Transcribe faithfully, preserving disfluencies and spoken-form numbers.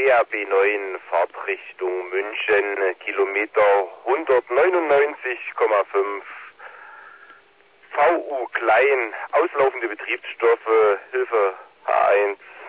B A B neun, Fahrtrichtung München, Kilometer hundertneunundneunzig Komma fünf, V U klein, auslaufende Betriebsstoffe, Hilfe H eins.